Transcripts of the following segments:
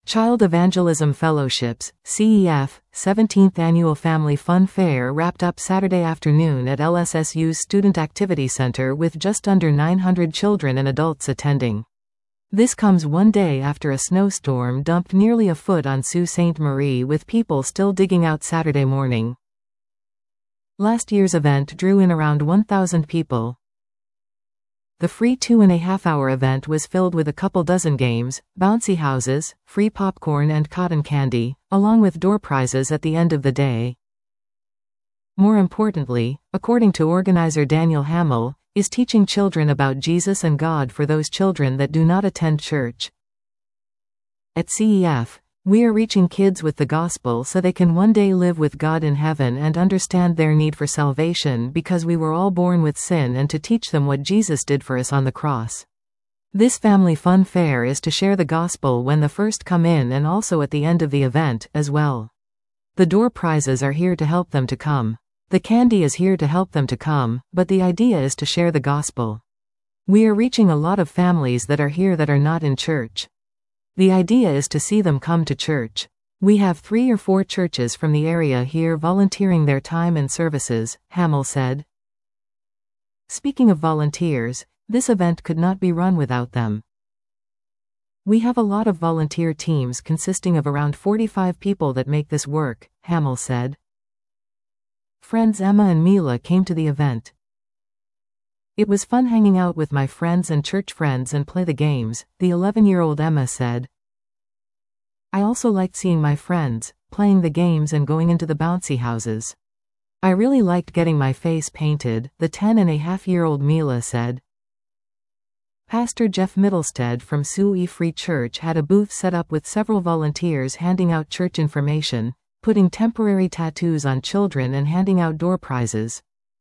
Child Evangelism Fellowships, CEF, 17th Annual Family Fun Fair wrapped up Saturday afternoon at LSSU's Student Activity Center with just under 900 children and adults attending. This comes one day after a snowstorm dumped nearly a foot on Sault Ste. Marie, with people still digging out Saturday morning. Last year's event drew in around 1,000 people. The free 2.5-hour event was filled with a couple dozen games, bouncy houses, free popcorn and cotton candy, along with door prizes at the end of the day. More importantly, according to organizer Daniel Hamill, is teaching children about Jesus and God for those children that do not attend church. At CEF, we are reaching kids with the gospel so they can one day live with God in heaven and understand their need for salvation because we were all born with sin, and to teach them what Jesus did for us on the cross. This family fun fair is to share the gospel when the first come in and also at the end of the event as well. The door prizes are here to help them to come. The candy is here to help them to come, but the idea is to share the gospel. We are reaching a lot of families that are here that are not in church. The idea is to see them come to church. We have 3 or 4 churches from the area here volunteering their time and services, Hamill said. Speaking of volunteers, this event could not be run without them. We have a lot of volunteer teams consisting of around 45 people that make this work, Hamill said. Friends Emma and Mila came to the event. It was fun hanging out with my friends and church friends and play the games, the 11-year-old Emma said. I also liked seeing my friends, playing the games and going into the bouncy houses. I really liked getting my face painted, the 10-and-a-half-year-old Mila said. Pastor Jeff Middlestead from Sioux Free Church had a booth set up with several volunteers handing out church information, putting temporary tattoos on children and handing out door prizes.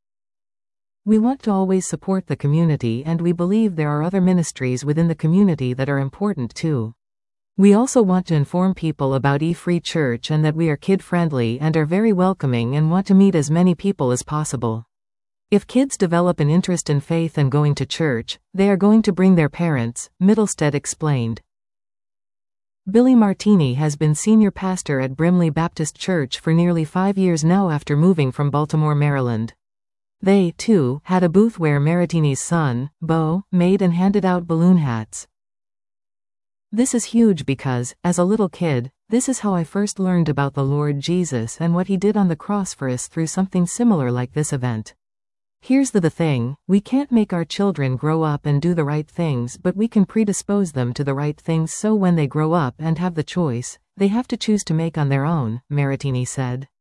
We want to always support the community, and we believe there are other ministries within the community that are important too. We also want to inform people about E-Free Church and that we are kid-friendly and are very welcoming and want to meet as many people as possible. If kids develop an interest in faith and going to church, they are going to bring their parents, Middlestead explained. Billy Martini has been senior pastor at Brimley Baptist Church for nearly 5 years now after moving from Baltimore, Maryland. They, too, had a booth where Martini's son, Bo, made and handed out balloon hats. This is huge because, as a little kid, this is how I first learned about the Lord Jesus and what he did on the cross for us through something similar like this event. Here's the thing, we can't make our children grow up and do the right things, but we can predispose them to the right things so when they grow up and have the choice, they have to choose to make on their own, Martini said.